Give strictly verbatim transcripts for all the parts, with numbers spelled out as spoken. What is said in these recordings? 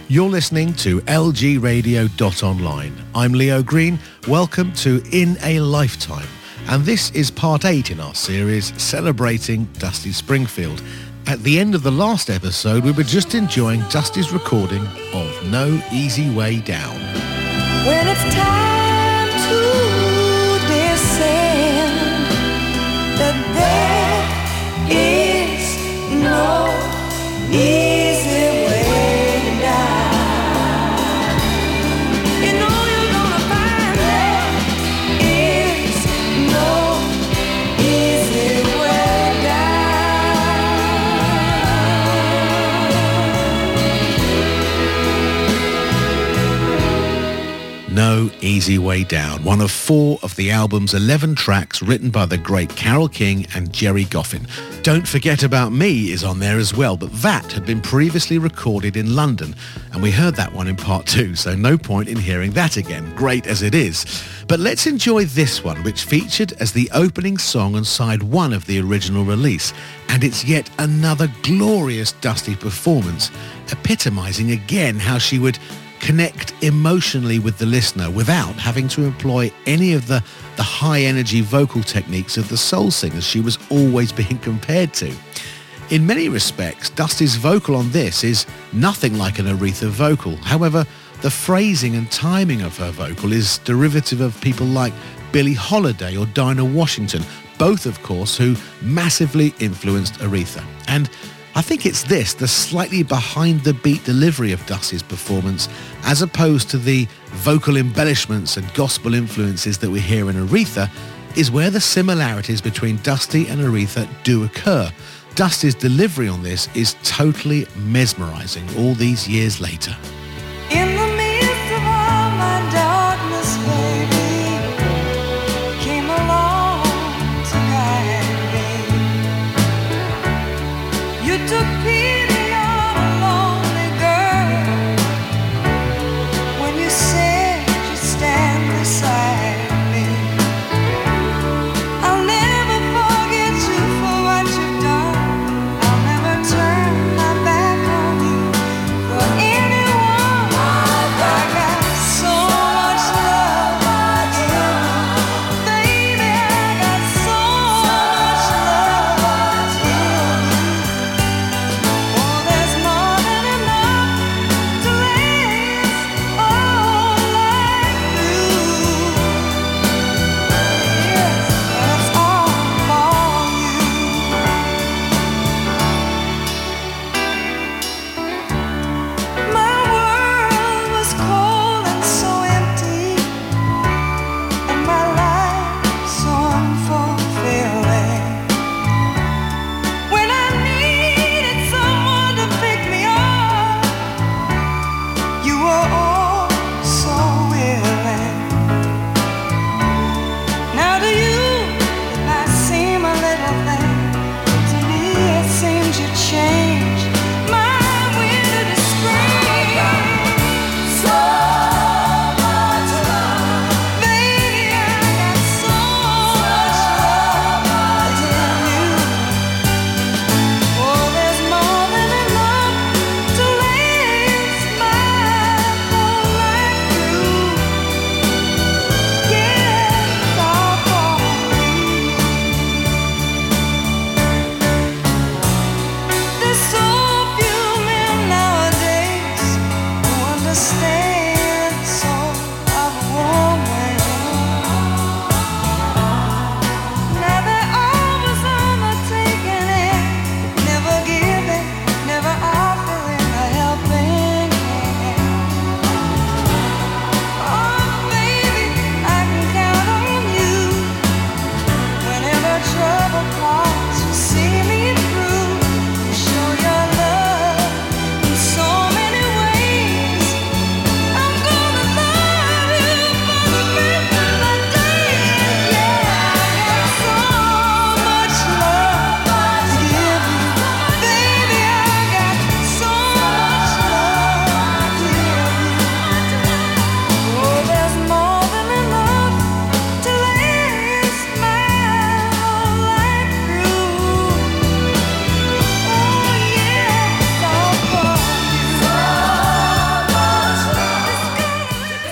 You're listening to L G radio dot online. I'm Leo Green. Welcome to In a Lifetime. And this is part eight in our series celebrating Dusty Springfield. At the end of the last episode, we were just enjoying Dusty's recording of No Easy Way Down. When it's time to descend, that there is no easy way down. You know you're gonna find there is no easy way down. No Easy Way Down, one of four of the album's eleven tracks written by the great Carole King and Gerry Goffin. Don't Forget About Me is on there as well, but that had been previously recorded in London, and we heard that one in part two, so no point in hearing that again, great as it is. But let's enjoy this one, which featured as the opening song on side one of the original release, and it's yet another glorious Dusty performance, epitomising again how she would connect emotionally with the listener without having to employ any of the, the high-energy vocal techniques of the soul singers she was always being compared to. In many respects, Dusty's vocal on this is nothing like an Aretha vocal. However, the phrasing and timing of her vocal is derivative of people like Billie Holiday or Dinah Washington, both, of course, who massively influenced Aretha. And I think it's this, the slightly behind-the-beat delivery of Dusty's performance, as opposed to the vocal embellishments and gospel influences that we hear in Aretha, is where the similarities between Dusty and Aretha do occur. Dusty's delivery on this is totally mesmerising all these years later. In the midst of all my darkness, baby, came along to guide me. You took pity on a lonely girl when you said you'd stand beside me. I'll never forget you for what you've done. I'll never turn my back on you for anyone.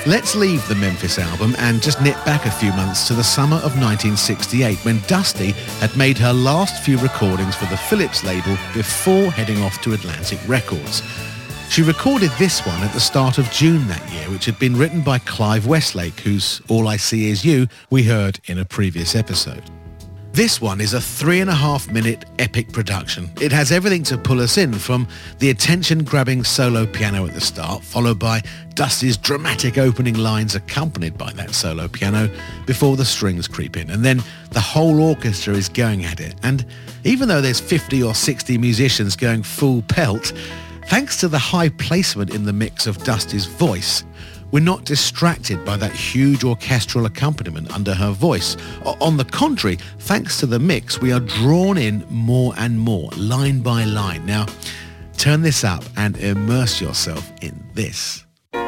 Let's leave the Memphis album and just nip back a few months to the summer of nineteen sixty-eight, when Dusty had made her last few recordings for the Philips label before heading off to Atlantic Records. She recorded this one at the start of June that year, which had been written by Clive Westlake, whose All I See Is You we heard in a previous episode. This one is a three and a half minute epic production. It has everything to pull us in, from the attention-grabbing solo piano at the start, followed by Dusty's dramatic opening lines accompanied by that solo piano before the strings creep in. And then the whole orchestra is going at it. And even though there's fifty or sixty musicians going full pelt, thanks to the high placement in the mix of Dusty's voice, we're not distracted by that huge orchestral accompaniment under her voice. On the contrary, thanks to the mix, we are drawn in more and more, line by line. Now, turn this up and immerse yourself in this.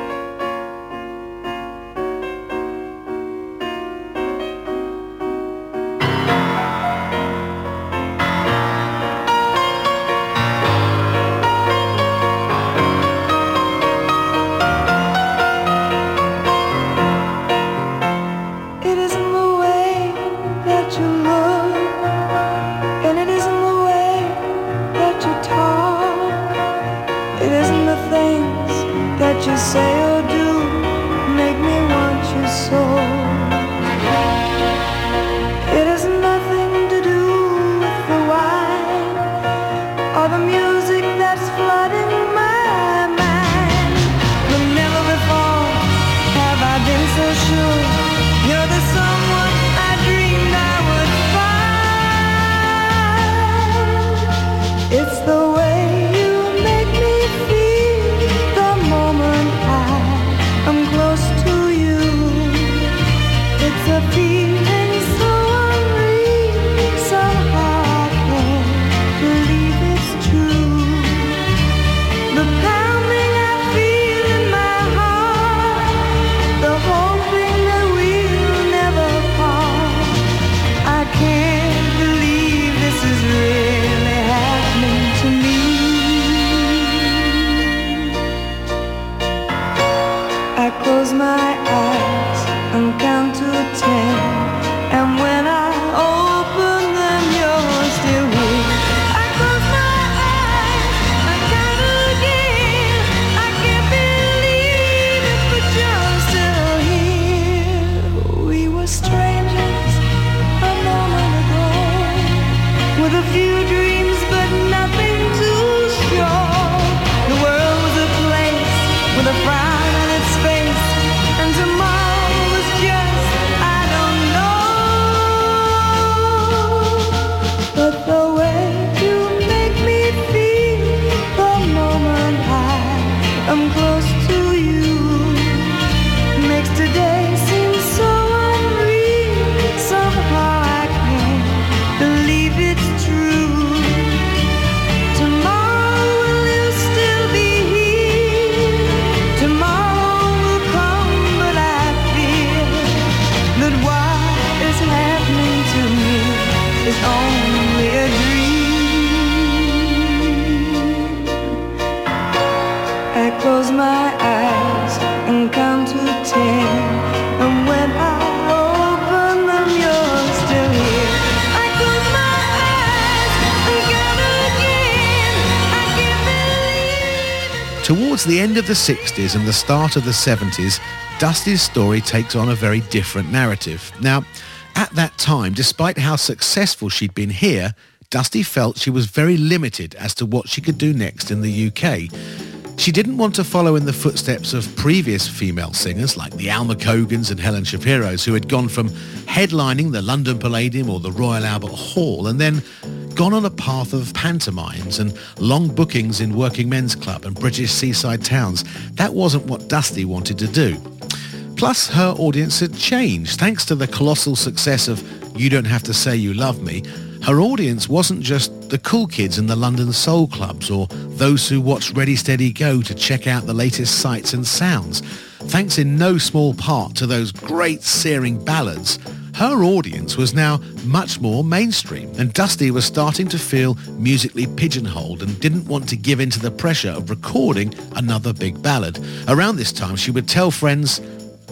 Towards the end of the sixties and the start of the seventies, Dusty's story takes on a very different narrative. Now, at that time, despite how successful she'd been here, Dusty felt she was very limited as to what she could do next in the U K. She didn't want to follow in the footsteps of previous female singers like the Alma Cogans and Helen Shapiro's, who had gone from headlining the London Palladium or the Royal Albert Hall and then gone on a path of pantomimes and long bookings in working men's club and British seaside towns. That wasn't what Dusty wanted to do. Plus, her audience had changed. Thanks to the colossal success of You Don't Have to Say You Love Me, her audience wasn't just the cool kids in the London soul clubs or those who watched Ready Steady Go to check out the latest sights and sounds. Thanks in no small part to those great searing ballads, her audience was now much more mainstream, and Dusty was starting to feel musically pigeonholed and didn't want to give in to the pressure of recording another big ballad. Around this time, she would tell friends,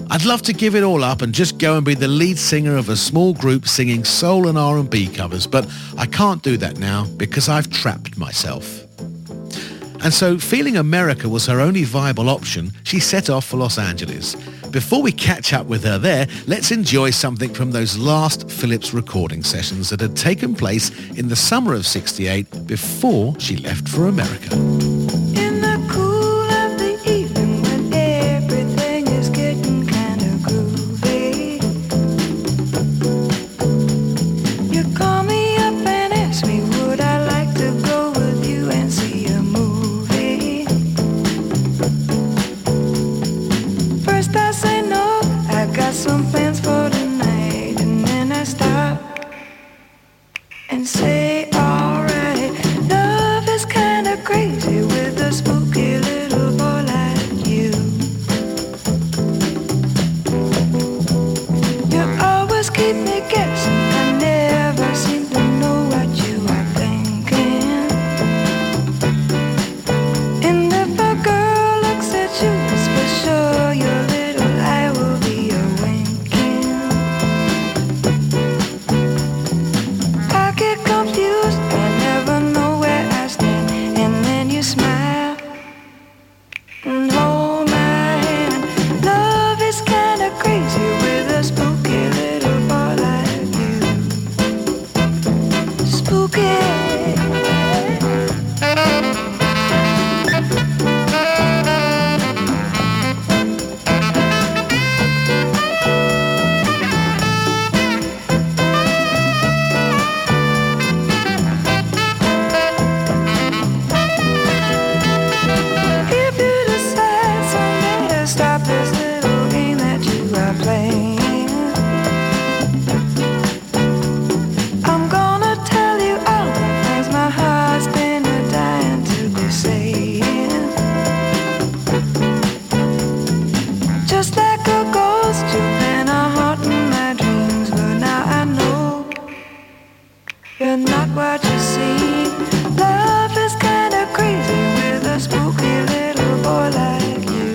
I'd love to give it all up and just go and be the lead singer of a small group singing soul and R and B covers, but I can't do that now because I've trapped myself. And so, feeling America was her only viable option, she set off for Los Angeles. Before we catch up with her there, let's enjoy something from those last Phillips recording sessions that had taken place in the summer of sixty-eight before she left for America. In the cool of the evening when everything is getting kind of groovy, you call me up and ask me would I like to go with you and see a movie. First I say no, I got some plans for tonight, and then I stop and say alright. Love is kinda crazy with a spooky little boy like you. You always keep me guessing, I never seem to know what you are thinking. And if a girl looks at you, it's for sure your little eye will be a winking. I get confused, I never know where I stand, and then you smile and hold my hand. Love is kinda crazy with a spooky little boy like you. Spooky. If you decide someday to stop this little game that you are playing, I'm gonna tell you all the things my heart's been dying to be saying. Just like a ghost, you've been a haunting my dreams, but now I know you're not what you seem. Love is kinda crazy with a spooky little boy like you.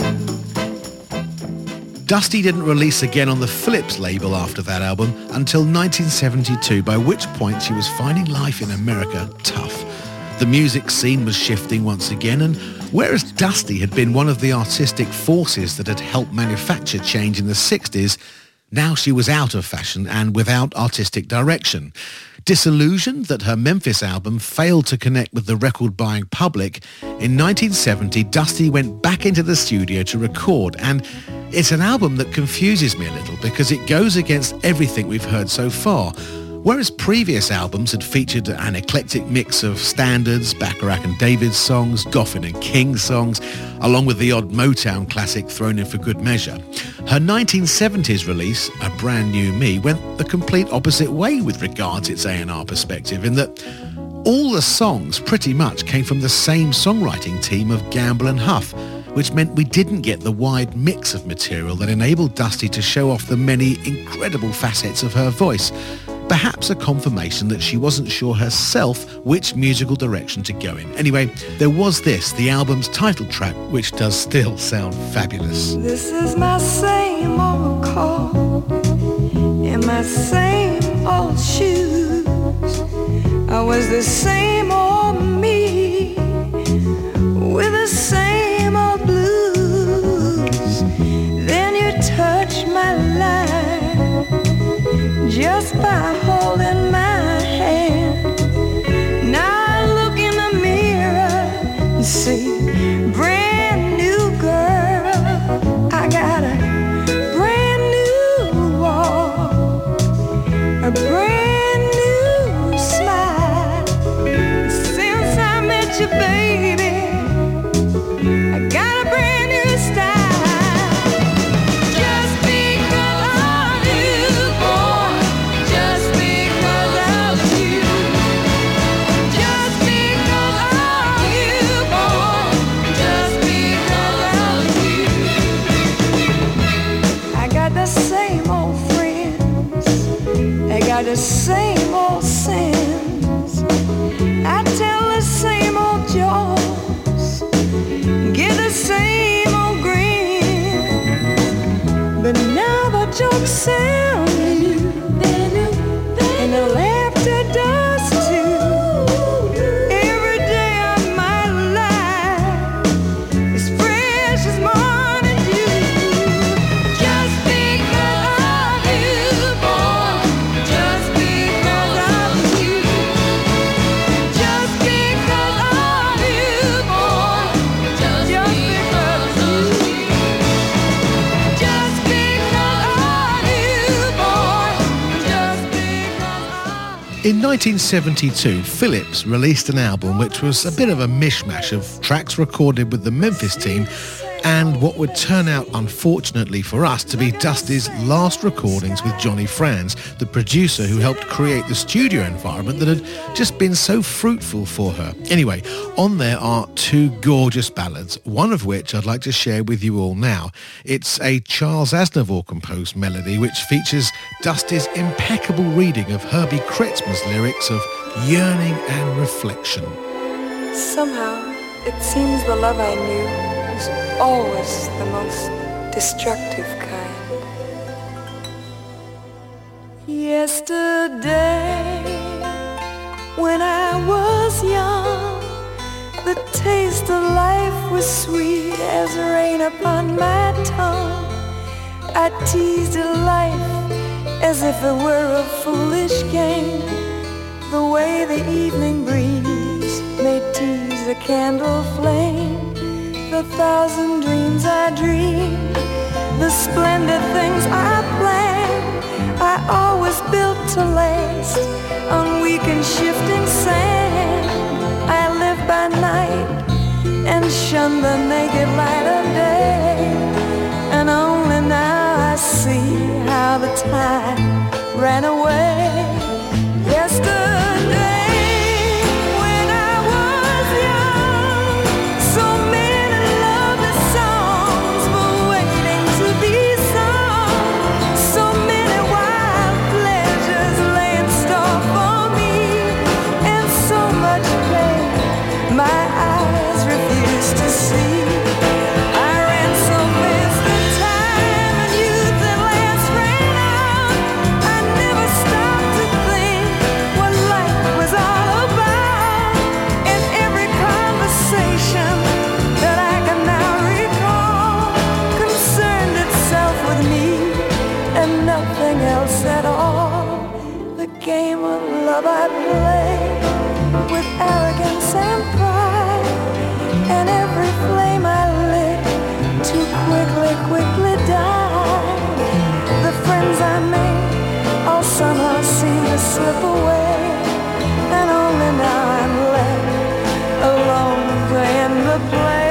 Dusty didn't release again on the Phillips label after that album until nineteen seventy-two, by which point she was finding life in America tough. The music scene was shifting once again, and whereas Dusty had been one of the artistic forces that had helped manufacture change in the sixties, now she was out of fashion and without artistic direction. Disillusioned that her Memphis album failed to connect with the record-buying public, in nineteen seventy Dusty went back into the studio to record, and it's an album that confuses me a little because it goes against everything we've heard so far. Whereas previous albums had featured an eclectic mix of standards, Bacharach and David songs, Goffin and King songs, along with the odd Motown classic thrown in for good measure, her nineteen seventies release, A Brand New Me, went the complete opposite way with regards its A and R perspective, in that all the songs pretty much came from the same songwriting team of Gamble and Huff, which meant we didn't get the wide mix of material that enabled Dusty to show off the many incredible facets of her voice. Perhaps a confirmation that she wasn't sure herself which musical direction to go in. Anyway, there was this, the album's title track, which does still sound fabulous. This is my same old car and my same old shoes. I was the same old me with the same old blues. Then you touched my life just by holding my hand. Now I look in the mirror and see brand new girl. I got a brand new walk, a brand new smile. Since I met you, baby, I got a brand new style. Just because of you, boy, just because of you. Just because of you, boy, just because of you. I got the same old friends, I got the same old sins. I tell the same old jokes, give the same old grins, but jokes sound new, and the laughter does too. Every day of my life is fresh as morning dew. Just because of you, boy, just because of you. Just because of you, boy, just because of you. Just because of you, boy, just because of you. In nineteen seventy-two, Phillips released an album which was a bit of a mishmash of tracks recorded with the Memphis team and what would turn out, unfortunately for us, to be Dusty's last recordings with Johnny Franz, the producer who helped create the studio environment that had just been so fruitful for her. Anyway, on there are two gorgeous ballads, one of which I'd like to share with you all now. It's a Charles Aznavour composed melody which features Dusty's impeccable reading of Herbie Kretzmer's lyrics of yearning and reflection. Somehow, it seems the love I knew was always the most destructive kind. Yesterday, when I was young, the taste of life was sweet as rain upon my tongue. I teased at life as if it were a foolish game, the way the evening breeze may tease a candle flame. The thousand dreams I dreamed, the splendid things I planned, I always built to last on weak and shifting sand. I lived by night and shunned the naked light of day, and only now I see how the time ran away. Yesterday, love I play with arrogance and pride, and every flame I lit too quickly, quickly died. The friends I made all somehow seem to slip away, and only now I'm left alone playing the play.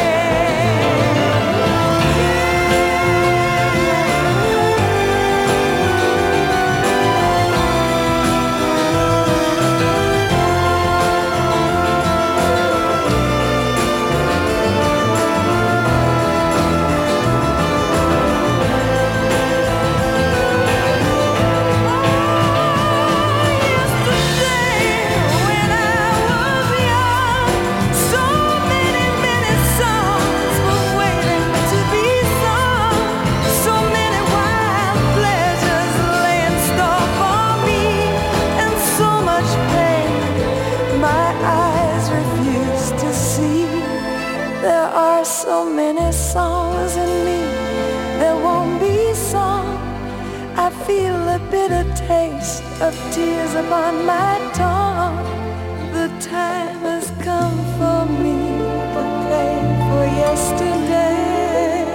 So many songs in me that won't be sung. I feel a bitter taste of tears upon my tongue. The time has come for me to pay for yesterday,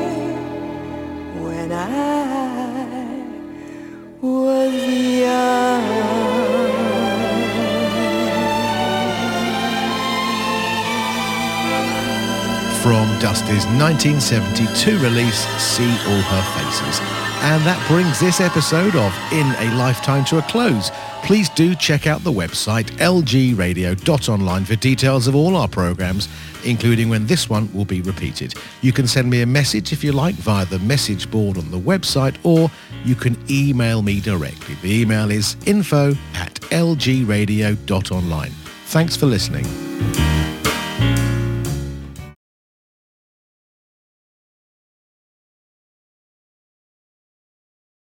when I was young. From Dusty's nineteen seventy-two release, See All Her Faces. And that brings this episode of In a Lifetime to a close. Please do check out the website l g radio dot online for details of all our programmes, including when this one will be repeated. You can send me a message if you like via the message board on the website, or you can email me directly. The email is info at l g radio dot online. Thanks for listening.